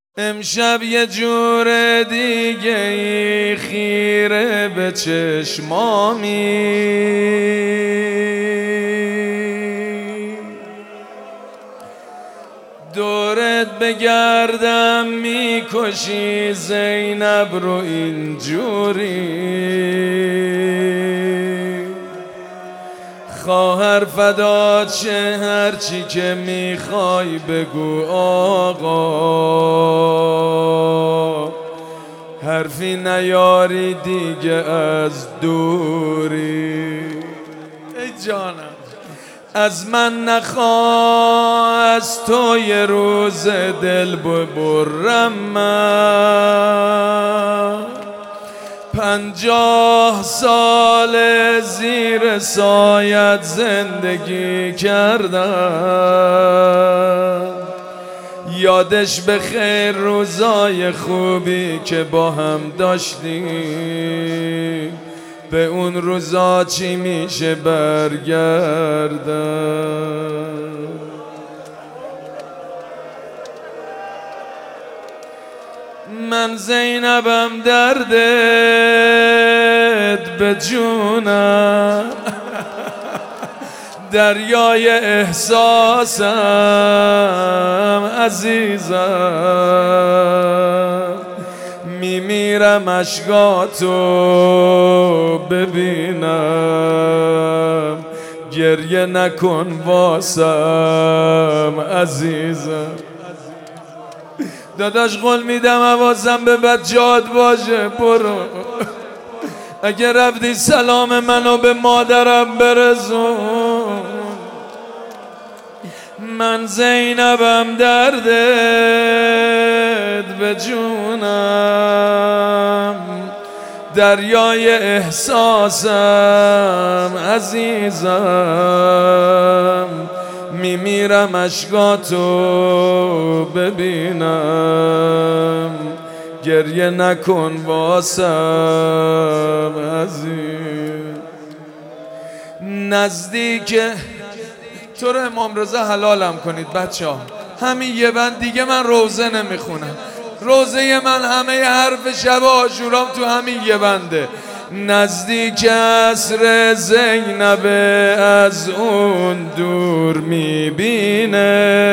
امشب یه جور دیگه ای خیره به چشمامی، دورت بگردم میکشی زینب رو اینجوری. خواهر فدات شه هرچی که میخوای بگو آقا، حرفی نیاری دیگه از دوری. ای جانم از من نخواه، از تو یه روز دل ببرم من. 50 سال زیر سایت زندگی کردم، یادش به خیر روزای خوبی که با هم داشتیم، به اون روزا چی میشه برگردم. من زینبم دردت به جونم، دریای احساسم عزیزم، میمیرم اشکاتو ببینم، گریه نکن واسم عزیزم. داداش قول میدم حواسم به بچه‌هات باشه، برو اگه رفتی سلام منو به مادرم برسون. من زینبم دردت به جونم، دریای احساسم عزیزم، میمیرم اشکاتو ببینم، گریه نکن واسم عزیز. نزدیک تو رو امام رضا حلالم کنید بچه ها، همین یه بند دیگه من روزه نمیخونم. روزه من همه حرف شب عاشورام تو همین یه بنده. نزدیک عصر زینب از اون دور میبینه.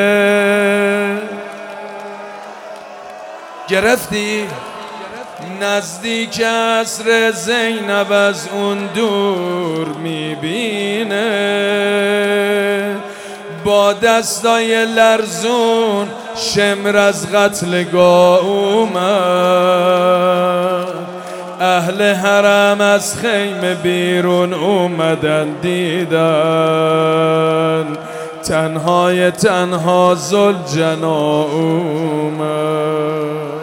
گرفتی؟ نزدیک عصر زینب از اون دور میبینه، با دستای لرزون شمر از قتلگاه اومد. اهل حرم از خیمه بیرون اومدن، دیدن تنهای تنها ذوالجنا اومد.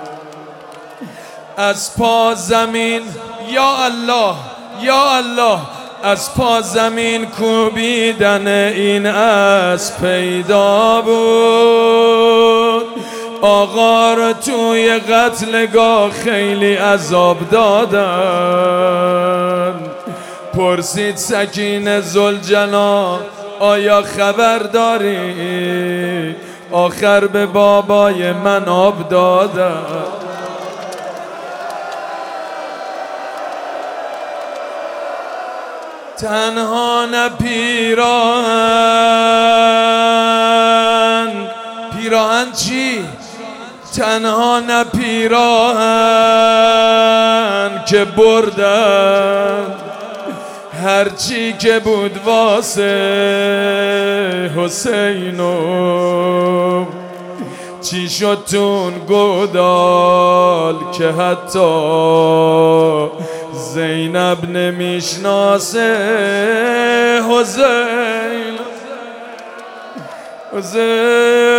از پا زمین یا الله یا الله، از پا زمین کوبیدن این اسب پیدا بود. آقا رو توی قتلگاه خیلی عذاب دادن. پرسید سکینه ذوالجنا آیا خبر داری؟ آخر به بابای من آب دادن. تنها نه پیراهن، پیراهن چی؟ تنها نه پیراهن که بردن، هرچی که بود واسه حسینو. چی شد تون گودال که حتی زینب نمیشناسه حسین.